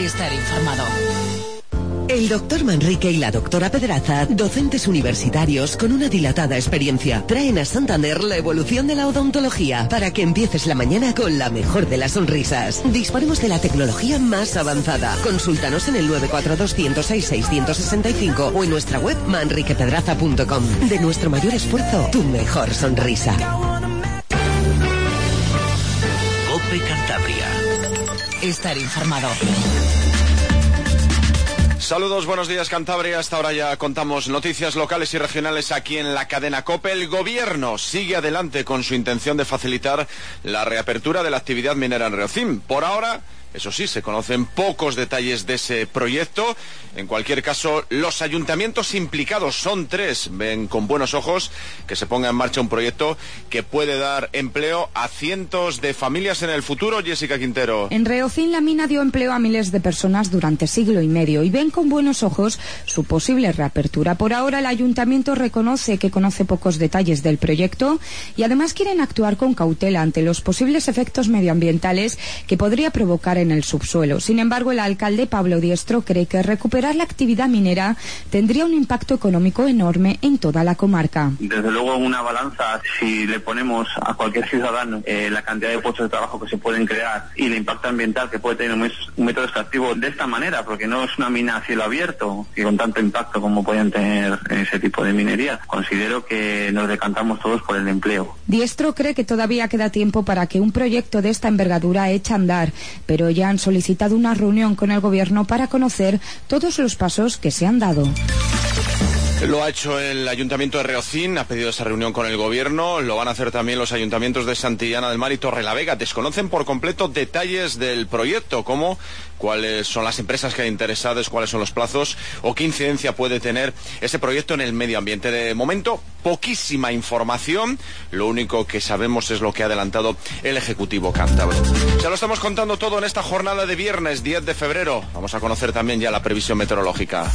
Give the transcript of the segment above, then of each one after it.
Estar informado. El doctor Manrique y la doctora Pedraza, docentes universitarios con una dilatada experiencia, traen a Santander la evolución de la odontología para que empieces la mañana con la mejor de las sonrisas. Disponemos de la tecnología más avanzada. Consúltanos en el 942-106-665 o en nuestra web manriquepedraza.com. De nuestro mayor esfuerzo, tu mejor sonrisa. COPE Cantabria. Estar informado. Saludos, buenos días Cantabria. Hasta ahora ya contamos noticias locales y regionales aquí en la cadena COPE. El gobierno sigue adelante con su intención de facilitar la reapertura de la actividad minera en Reocín. Por ahora, eso sí, se conocen pocos detalles de ese proyecto. En cualquier caso, los ayuntamientos implicados son 3. Ven con buenos ojos que se ponga en marcha un proyecto que puede dar empleo a cientos de familias en el futuro. Jessica Quintero. En Reocín, la mina dio empleo a miles de personas durante siglo y medio y ven con buenos ojos su posible reapertura. Por ahora, el ayuntamiento reconoce que conoce pocos detalles del proyecto y además quieren actuar con cautela ante los posibles efectos medioambientales que podría provocar en el subsuelo. Sin embargo, el alcalde Pablo Diestro cree que recuperar la actividad minera tendría un impacto económico enorme en toda la comarca. Desde luego, en una balanza, si le ponemos a cualquier ciudadano la cantidad de puestos de trabajo que se pueden crear y el impacto ambiental que puede tener un método extractivo de esta manera, porque no es una mina a cielo abierto y con tanto impacto como pueden tener ese tipo de minería, considero que nos decantamos todos por el empleo. Diestro cree que todavía queda tiempo para que un proyecto de esta envergadura eche a andar, pero ya han solicitado una reunión con el gobierno para conocer todos los pasos que se han dado. Lo ha hecho el Ayuntamiento de Reocín, ha pedido esa reunión con el Gobierno, lo van a hacer también los ayuntamientos de Santillana del Mar y Torrelavega. Desconocen por completo detalles del proyecto, como cuáles son las empresas que hay interesadas, cuáles son los plazos o qué incidencia puede tener ese proyecto en el medio ambiente. De momento, poquísima información, lo único que sabemos es lo que ha adelantado el Ejecutivo cántabro. Se lo estamos contando todo en esta jornada de viernes 10 de febrero. Vamos a conocer también ya la previsión meteorológica.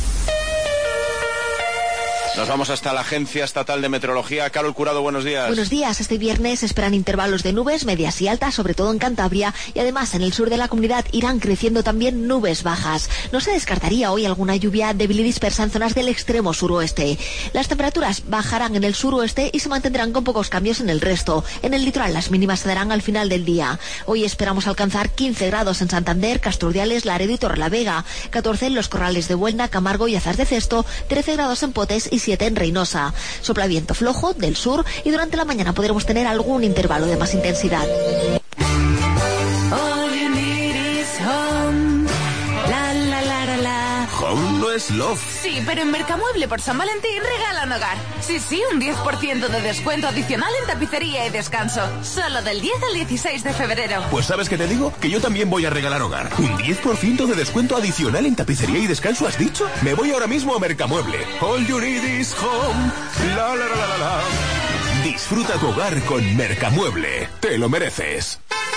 Nos vamos hasta la Agencia Estatal de Meteorología. Carol Curado, buenos días. Buenos días. Este viernes esperan intervalos de nubes medias y altas, sobre todo en Cantabria, y además en el sur de la comunidad irán creciendo también nubes bajas. No se descartaría hoy alguna lluvia débil y dispersa en zonas del extremo suroeste. Las temperaturas bajarán en el suroeste y se mantendrán con pocos cambios en el resto. En el litoral las mínimas se darán al final del día. Hoy esperamos alcanzar 15 grados en Santander, Casturdiales, Laredo y Torrelavega, 14 en los Corrales de Buelna, Camargo y Azar de Cesto, 13 grados en Potes y 7 en Reynosa. Sopla viento flojo del sur y durante la mañana podremos tener algún intervalo de más intensidad. Home no es love. Sí, pero en Mercamueble por San Valentín regalan hogar. Sí, un 10% de descuento adicional en tapicería y descanso. Solo del 10 al 16 de febrero. Pues ¿sabes qué te digo? Que yo también voy a regalar hogar. ¿Un 10% de descuento adicional en tapicería y descanso has dicho? Me voy ahora mismo a Mercamueble. All you need is home. La la la la la. Disfruta tu hogar con Mercamueble. Te lo mereces.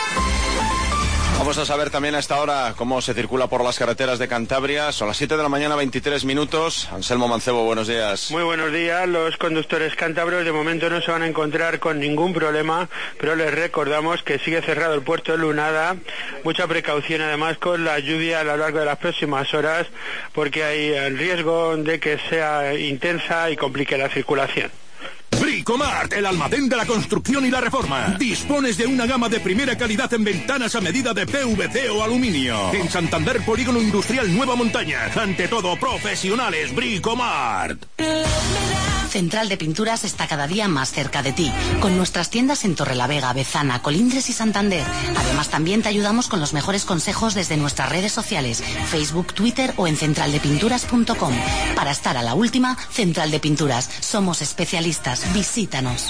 Vamos a saber también a esta hora cómo se circula por las carreteras de Cantabria. Son las 7 de la mañana, 23 minutos. Anselmo Mancebo, buenos días. Muy buenos días. Los conductores cántabros de momento no se van a encontrar con ningún problema, pero les recordamos que sigue cerrado el puerto de Lunada. Mucha precaución además con la lluvia a lo largo de las próximas horas, porque hay el riesgo de que sea intensa y complique la circulación. Bricomart, el almacén de la construcción y la reforma. Dispones de una gama de primera calidad en ventanas a medida de PVC o aluminio. En Santander, Polígono Industrial Nueva Montaña. Ante todo, profesionales. Bricomart. Central de Pinturas está cada día más cerca de ti, con nuestras tiendas en Torrelavega, Bezana, Colindres y Santander. Además, también te ayudamos con los mejores consejos desde nuestras redes sociales, Facebook, Twitter o en centraldepinturas.com. Para estar a la última, Central de Pinturas. Somos especialistas. Visítanos.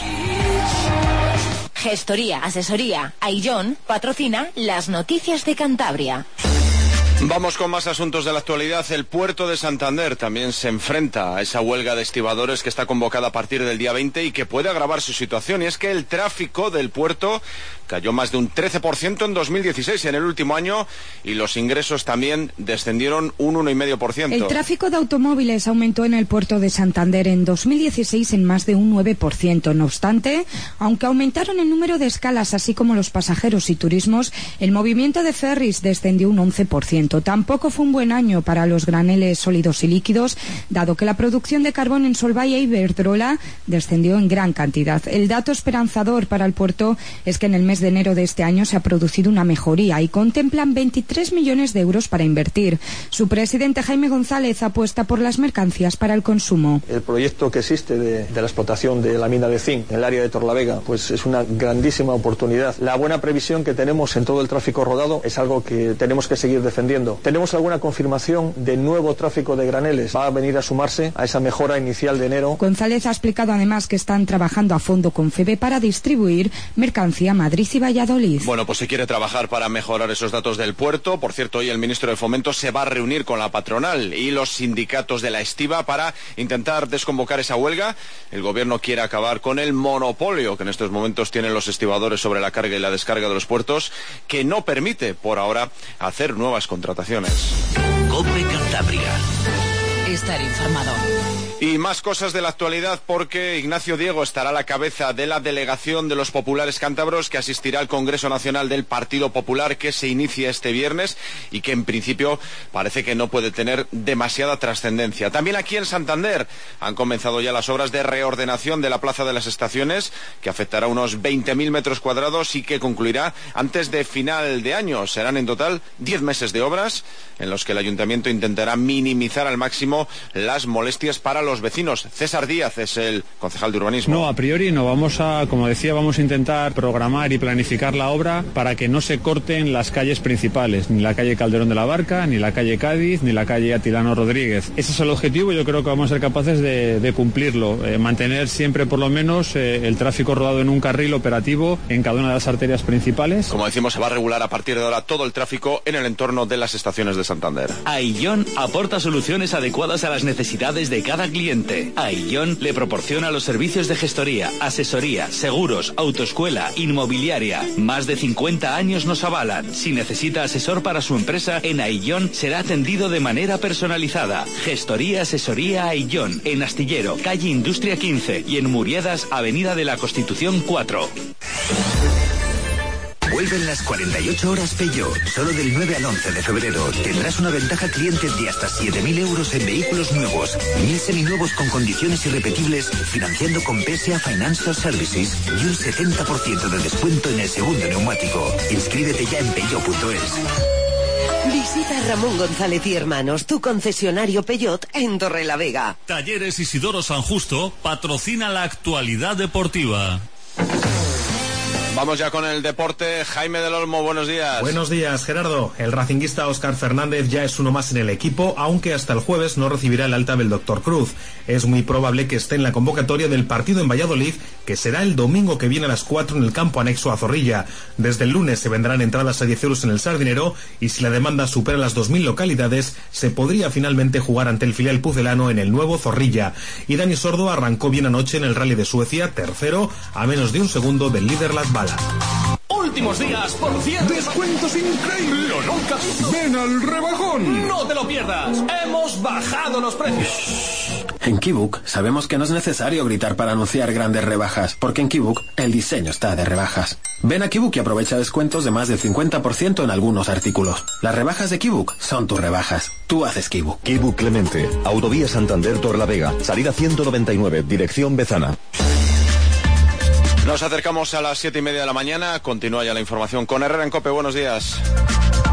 Gestoría, asesoría, Aillón patrocina las noticias de Cantabria. Vamos con más asuntos de la actualidad. El puerto de Santander también se enfrenta a esa huelga de estibadores que está convocada a partir del día 20 y que puede agravar su situación. Y es que el tráfico del puerto cayó más de un 13% en 2016 en el último año y los ingresos también descendieron un 1,5%. El tráfico de automóviles aumentó en el puerto de Santander en 2016 en más de un 9%. No obstante, aunque aumentaron el número de escalas así como los pasajeros y turismos, el movimiento de ferries descendió un 11%. crecimiento. Tampoco fue un buen año para los graneles sólidos y líquidos, dado que la producción de carbón en Solvay e Iberdrola descendió en gran cantidad. El dato esperanzador para el puerto es que en el mes de enero de este año se ha producido una mejoría y contemplan 23 millones de euros para invertir. Su presidente Jaime González apuesta por las mercancías para el consumo. El proyecto que existe de la explotación de la mina de zinc en el área de Torrelavega pues es una grandísima oportunidad. La buena previsión que tenemos en todo el tráfico rodado es algo que tenemos que seguir defendiendo. ¿Tenemos alguna confirmación de nuevo tráfico de graneles? Va a venir a sumarse a esa mejora inicial de enero. González ha explicado además que están trabajando a fondo con FEBE para distribuir mercancía a Madrid y Valladolid. Bueno, pues se quiere trabajar para mejorar esos datos del puerto. Por cierto, hoy el ministro de Fomento se va a reunir con la patronal y los sindicatos de la estiba para intentar desconvocar esa huelga. El gobierno quiere acabar con el monopolio que en estos momentos tienen los estibadores sobre la carga y la descarga de los puertos, que no permite por ahora hacer nuevas contrataciones. COPE Cantabria. Estar informado. Y más cosas de la actualidad, porque Ignacio Diego estará a la cabeza de la delegación de los populares cántabros que asistirá al Congreso Nacional del Partido Popular, que se inicia este viernes y que en principio parece que no puede tener demasiada trascendencia. También aquí en Santander han comenzado ya las obras de reordenación de la Plaza de las Estaciones, que afectará unos 20.000 metros cuadrados y que concluirá antes de final de año. Serán en total 10 meses de obras en los que el Ayuntamiento intentará minimizar al máximo las molestias para los vecinos. César Díaz es el concejal de urbanismo. No, a priori no. Vamos a intentar programar y planificar la obra para que no se corten las calles principales, ni la calle Calderón de la Barca, ni la calle Cádiz, ni la calle Atilano Rodríguez. Ese es el objetivo y yo creo que vamos a ser capaces de cumplirlo. Mantener siempre por lo menos el tráfico rodado en un carril operativo en cada una de las arterias principales. Como decimos, se va a regular a partir de ahora todo el tráfico en el entorno de las estaciones de Santander. Aillón aporta soluciones adecuadas a las necesidades de cada cliente. Aillón le proporciona los servicios de gestoría, asesoría, seguros, autoescuela, inmobiliaria. Más de 50 años nos avalan. Si necesita asesor para su empresa, en Aillón será atendido de manera personalizada. Gestoría, asesoría Aillón, en Astillero, calle Industria 15 y en Muriedas, avenida de la Constitución 4. Vuelven las 48 horas Peugeot. Solo del 9 al 11 de febrero tendrás una ventaja cliente de hasta 7.000 euros en vehículos nuevos, 1.000 seminuevos con condiciones irrepetibles, financiando con PSA Financial Services y un 70% de descuento en el segundo neumático. Inscríbete ya en peugeot.es. Visita Ramón González y Hermanos, tu concesionario Peugeot en Torrelavega. Talleres Isidoro San Justo patrocina la actualidad deportiva. Vamos ya con el deporte. Jaime del Olmo, buenos días. Buenos días, Gerardo. El racinguista Óscar Fernández ya es uno más en el equipo, aunque hasta el jueves no recibirá el alta del Dr. Cruz. Es muy probable que esté en la convocatoria del partido en Valladolid, que será el domingo que viene a las 4 en el campo anexo a Zorrilla. Desde el lunes se vendrán entradas a 10 euros en el Sardinero y si la demanda supera las 2.000 localidades, se podría finalmente jugar ante el filial pucelano en el nuevo Zorrilla. Y Dani Sordo arrancó bien anoche en el Rally de Suecia, tercero, a menos de un segundo del líder Latvala. Últimos días, por cierto. ¡Descuentos increíbles! ¡Lo nunca visto! ¡Ven al rebajón! ¡No te lo pierdas! ¡Hemos bajado los precios! En Keybook sabemos que no es necesario gritar para anunciar grandes rebajas, porque en Keybook el diseño está de rebajas. Ven a Keybook y aprovecha descuentos de más del 50% en algunos artículos. Las rebajas de Keybook son tus rebajas. Tú haces Keybook. Keybook Clemente, Autovía Santander Torrelavega, salida 199, dirección Bezana. Nos acercamos a las 7:30 de la mañana. Continúa ya la información con Herrera en COPE. Buenos días.